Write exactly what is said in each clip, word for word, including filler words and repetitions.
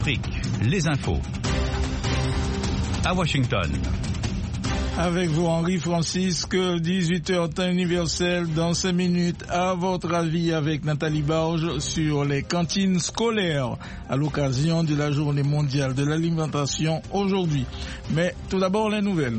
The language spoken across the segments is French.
Les infos. À Washington. Avec vous, Henri Francisque, dix-huit heures temps universel, dans cinq minutes, à votre avis avec Nathalie Barge sur les cantines scolaires à l'occasion de la journée mondiale de l'alimentation aujourd'hui. Mais tout d'abord, les nouvelles.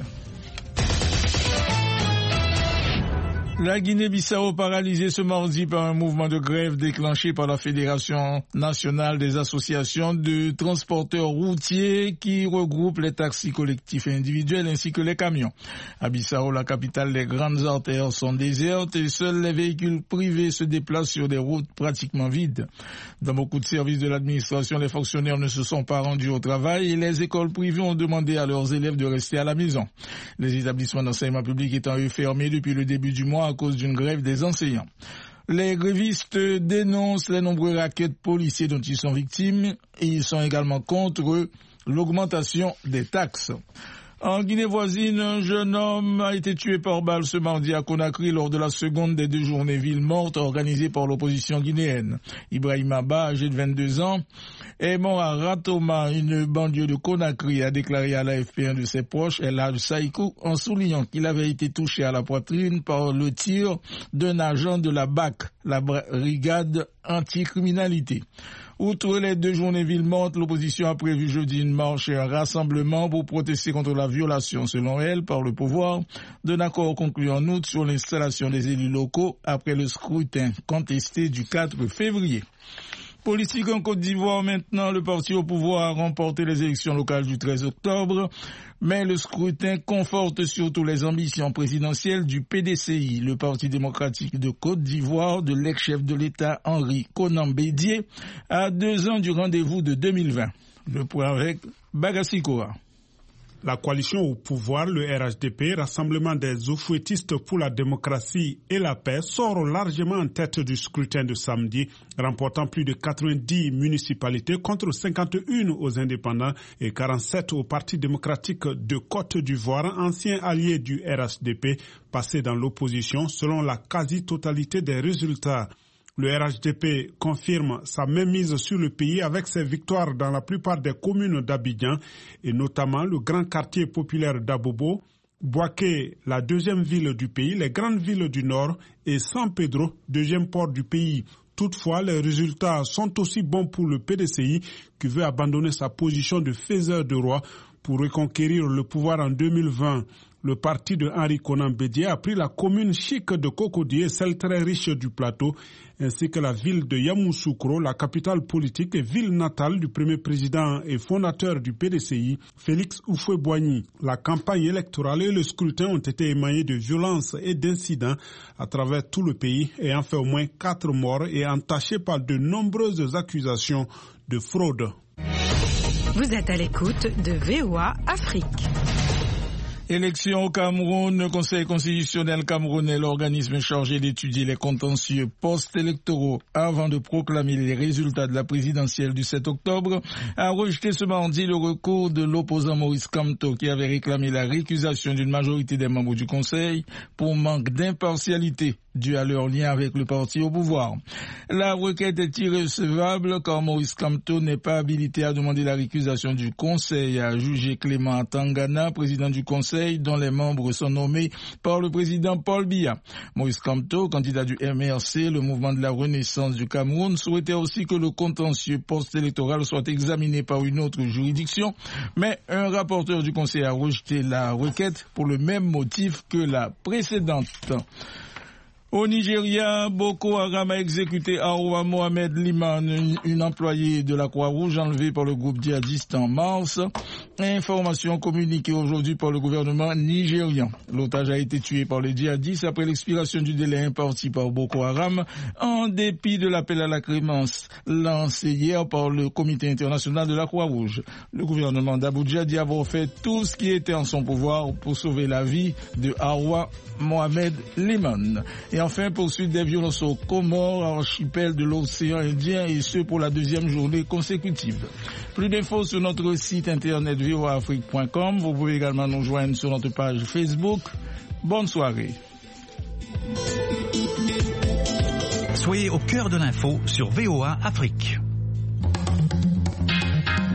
La Guinée-Bissau paralysée ce mardi par un mouvement de grève déclenché par la Fédération nationale des associations de transporteurs routiers qui regroupe les taxis collectifs et individuels ainsi que les camions. À Bissau, la capitale, les grandes artères sont désertes et seuls les véhicules privés se déplacent sur des routes pratiquement vides. Dans beaucoup de services de l'administration, les fonctionnaires ne se sont pas rendus au travail et les écoles privées ont demandé à leurs élèves de rester à la maison. Les établissements d'enseignement public étant eux fermés depuis le début du mois à cause d'une grève des enseignants. Les grévistes dénoncent les nombreux rackets policiers dont ils sont victimes et ils sont également contre l'augmentation des taxes. En Guinée voisine, un jeune homme a été tué par balle ce mardi à Conakry lors de la seconde des deux journées ville morte organisées par l'opposition guinéenne. Ibrahim Abba, âgé de vingt-deux ans, est mort à Ratoma, une banlieue de Conakry, a déclaré à l'A F P un de ses proches, El Hadj Saïkou, en soulignant qu'il avait été touché à la poitrine par le tir d'un agent de la B A C, la brigade anticriminalité. Outre les deux journées ville mortes, l'opposition a prévu jeudi une marche et un rassemblement pour protester contre la violation, selon elle, par le pouvoir, d'un accord conclu en août sur l'installation des élus locaux après le scrutin contesté du quatre février. Politique en Côte d'Ivoire maintenant, le parti au pouvoir a remporté les élections locales du treize octobre, mais le scrutin conforte surtout les ambitions présidentielles du P D C I, le Parti démocratique de Côte d'Ivoire de l'ex-chef de l'État Henri Konan Bédié, à deux ans du rendez-vous de deux mille vingt. Le point avec Bagassi Koa. La coalition au pouvoir, le R H D P, Rassemblement des Oufouettistes pour la démocratie et la paix, sort largement en tête du scrutin de samedi, remportant plus de quatre-vingt-dix municipalités contre cinquante et un aux indépendants et quarante-sept au Parti démocratique de Côte d'Ivoire, ancien allié du R H D P, passé dans l'opposition selon la quasi-totalité des résultats. Le R H D P confirme sa mainmise sur le pays avec ses victoires dans la plupart des communes d'Abidjan et notamment le grand quartier populaire d'Abobo, Bouaké, la deuxième ville du pays, les grandes villes du nord et San Pedro, deuxième port du pays. Toutefois, les résultats sont aussi bons pour le P D C I qui veut abandonner sa position de faiseur de roi pour reconquérir le pouvoir en deux mille vingt. Le parti de Henri Konan Bédié a pris la commune chic de Cocody, celle très riche du plateau, ainsi que la ville de Yamoussoukro, la capitale politique et ville natale du premier président et fondateur du P D C I, Félix Houphouët-Boigny. La campagne électorale et le scrutin ont été émaillés de violences et d'incidents à travers tout le pays, ayant fait au moins quatre morts et entachés par de nombreuses accusations de fraude. Vous êtes à l'écoute de V O A Afrique. Élection au Cameroun, le Conseil constitutionnel camerounais, l'organisme chargé d'étudier les contentieux post-électoraux avant de proclamer les résultats de la présidentielle du sept octobre, a rejeté ce mardi le recours de l'opposant Maurice Kamto qui avait réclamé la récusation d'une majorité des membres du Conseil pour manque d'impartialité dû à leur lien avec le parti au pouvoir. La requête est irrecevable car Maurice Kamto n'est pas habilité à demander la récusation du Conseil, a jugé Clément Tangana, président du Conseil, dont les membres sont nommés par le président Paul Biya. Maurice Kamto, candidat du M R C, le mouvement de la Renaissance du Cameroun, souhaitait aussi que le contentieux post-électoral soit examiné par une autre juridiction, mais un rapporteur du Conseil a rejeté la requête pour le même motif que la précédente. Au Nigeria, Boko Haram a exécuté Arwa Mohamed Liman, une, une employée de la Croix-Rouge enlevée par le groupe djihadiste en mars. Information communiquée aujourd'hui par le gouvernement nigérian. L'otage a été tué par les djihadistes après l'expiration du délai imparti par Boko Haram, en dépit de l'appel à la clémence lancé hier par le Comité international de la Croix-Rouge. Le gouvernement d'Abuja dit avoir fait tout ce qui était en son pouvoir pour sauver la vie de Arwa Mohamed Liman. Et enfin, poursuite des violences aux Comores, archipel de l'océan Indien, et ce pour la deuxième journée consécutive. Plus d'infos sur notre site internet v o a afrique point com. Vous pouvez également nous joindre sur notre page Facebook. Bonne soirée. Soyez au cœur de l'info sur V O A Afrique.